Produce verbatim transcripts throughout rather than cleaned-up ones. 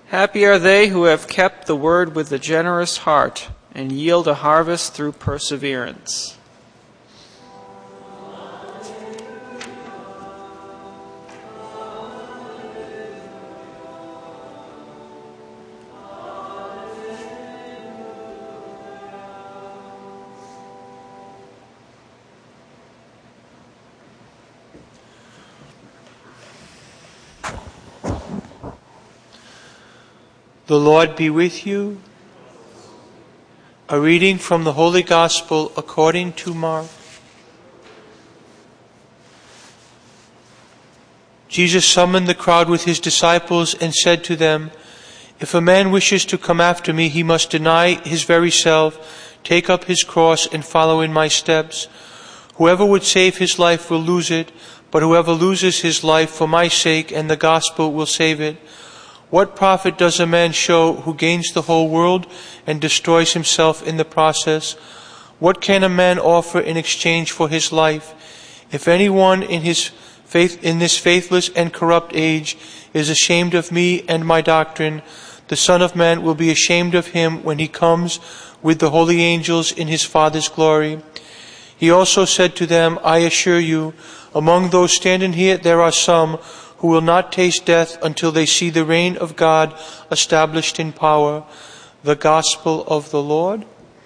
Happy are they who have kept the word with a generous heart and yield a harvest through perseverance. The Lord be with you. A reading from the Holy Gospel according to Mark. Jesus summoned the crowd with his disciples and said to them, "If a man wishes to come after me, he must deny his very self, take up his cross, and follow in my steps. Whoever would save his life will lose it, but whoever loses his life for my sake and the gospel will save it. What profit does a man show who gains the whole world and destroys himself in the process? What can a man offer in exchange for his life? If anyone in his faith in this faithless and corrupt age is ashamed of me and my doctrine, the Son of Man will be ashamed of him when he comes with the holy angels in his Father's glory." He also said to them, "I assure you, among those standing here there are some who will not taste death until they see the reign of God established in power." The Gospel of the Lord.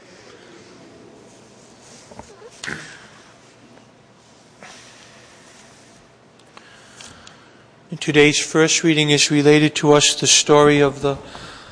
In today's first reading is related to us the story of the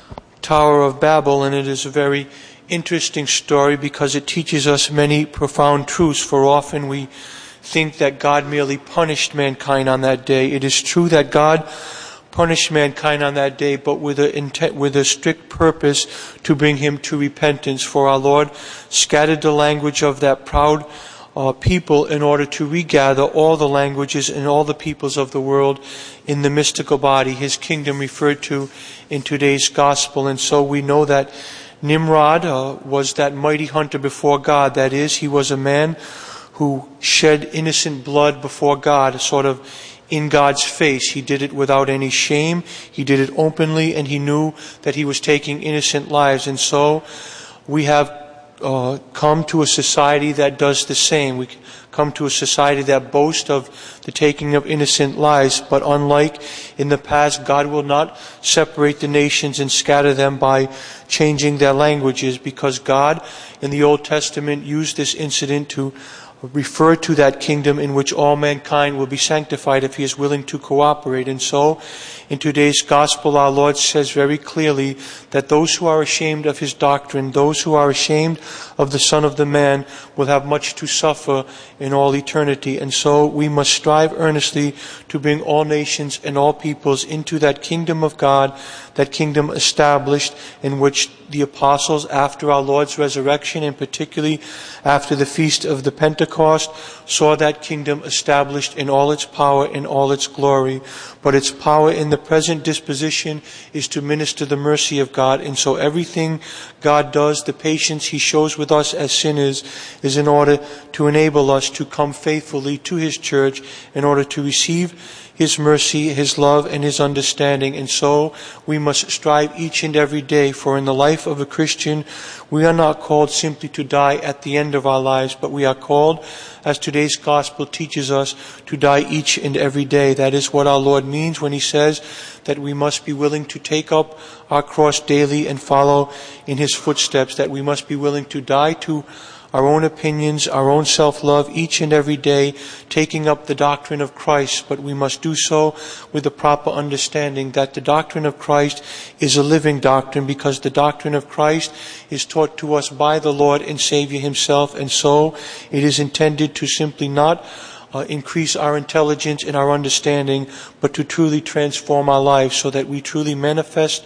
Tower of Babel, and it is a very interesting story because it teaches us many profound truths, for often we think that God merely punished mankind on that day. It is true that God punished mankind on that day, but with a intent, with a strict purpose to bring him to repentance. For our Lord scattered the language of that proud uh, people in order to regather all the languages and all the peoples of the world in the mystical body, his kingdom referred to in today's gospel. And so we know that Nimrod uh, was that mighty hunter before God. That is, he was a man who shed innocent blood before God, sort of in God's face. He did it without any shame. He did it openly, and he knew that he was taking innocent lives. And so we have uh, come to a society that does the same. We come to a society that boasts of the taking of innocent lives, but unlike in the past, God will not separate the nations and scatter them by changing their languages, because God in the Old Testament used this incident to refer to that kingdom in which all mankind will be sanctified if he is willing to cooperate. And so, in today's gospel, our Lord says very clearly that those who are ashamed of his doctrine, those who are ashamed of the Son of the Man, will have much to suffer in all eternity. And so we must strive earnestly to bring all nations and all peoples into that kingdom of God, that kingdom established in which the apostles, after our Lord's resurrection, and particularly after the feast of the Pentecost, saw that kingdom established in all its power, in all its glory. But its power in the present disposition is to minister the mercy of God. And so everything God does, the patience he shows with us as sinners, is in order to enable us to come faithfully to his church, in order to receive his mercy, his love, and his understanding. And so we must strive each and every day, for in the life of a Christian, we are not called simply to die at the end of our lives, but we are called, as today's gospel teaches us, to die each and every day. That is what our Lord means when he says that we must be willing to take up our cross daily and follow in his footsteps, that we must be willing to die to our own opinions, our own self-love each and every day, taking up the doctrine of Christ. But we must do so with the proper understanding that the doctrine of Christ is a living doctrine, because the doctrine of Christ is taught to us by the Lord and Savior himself. And so it is intended to simply not Uh, increase our intelligence and our understanding, but to truly transform our lives, so that we truly manifest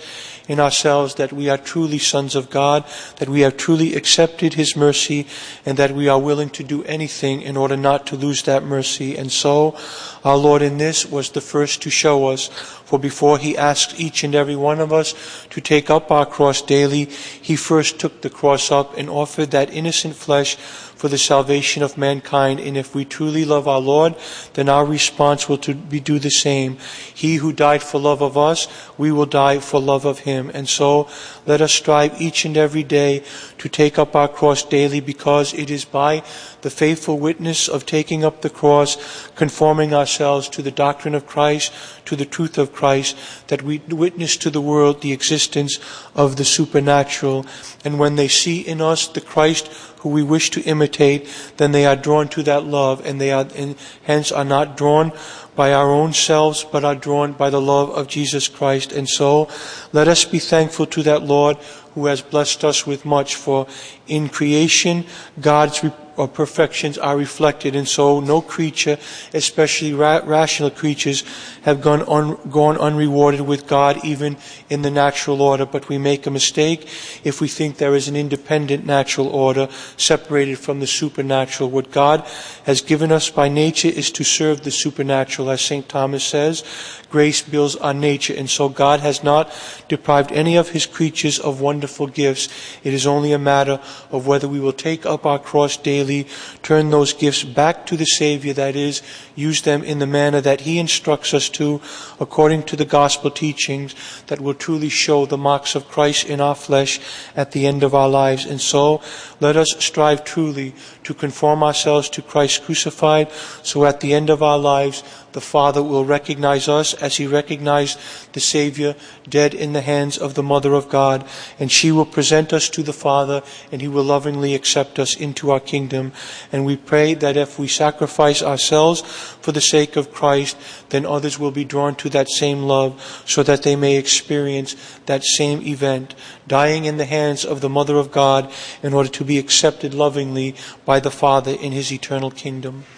in ourselves that we are truly sons of God, that we have truly accepted His mercy, and that we are willing to do anything in order not to lose that mercy. And so, our Lord in this was the first to show us, for before He asked each and every one of us to take up our cross daily, He first took the cross up and offered that innocent flesh for the salvation of mankind. And if we truly love our Lord, then our response will to be do the same. He who died for love of us, we will die for love of Him. And so let us strive each and every day to take up our cross daily, because it is by the faithful witness of taking up the cross, conforming ourselves to the doctrine of Christ, to the truth of Christ, that we witness to the world the existence of the supernatural. And when they see in us the Christ who we wish to imitate, then they are drawn to that love, and they are, and hence are not drawn by our own selves, but are drawn by the love of Jesus Christ. And so, let us be thankful to that Lord who has blessed us with much, for in creation, God's re- or perfections are reflected, and so no creature, especially ra- rational creatures, have gone, un- gone unrewarded with God, even in the natural order. But we make a mistake if we think there is an independent natural order separated from the supernatural. What God has given us by nature is to serve the supernatural. As Saint Thomas says, grace builds on nature, and so God has not deprived any of His creatures of wonderful gifts. It is only a matter of whether we will take up our cross daily, turn those gifts back to the Savior, that is, use them in the manner that He instructs us to, according to the gospel teachings, that will truly show the marks of Christ in our flesh at the end of our lives. And so, let us strive truly to conform ourselves to Christ crucified, so at the end of our lives, the Father will recognize us as He recognized the Savior dead in the hands of the Mother of God, and she will present us to the Father, and He will lovingly accept us into our kingdom. And we pray that if we sacrifice ourselves for the sake of Christ, then others will be drawn to that same love, so that they may experience that same event, dying in the hands of the Mother of God in order to be accepted lovingly by the Father in His eternal kingdom.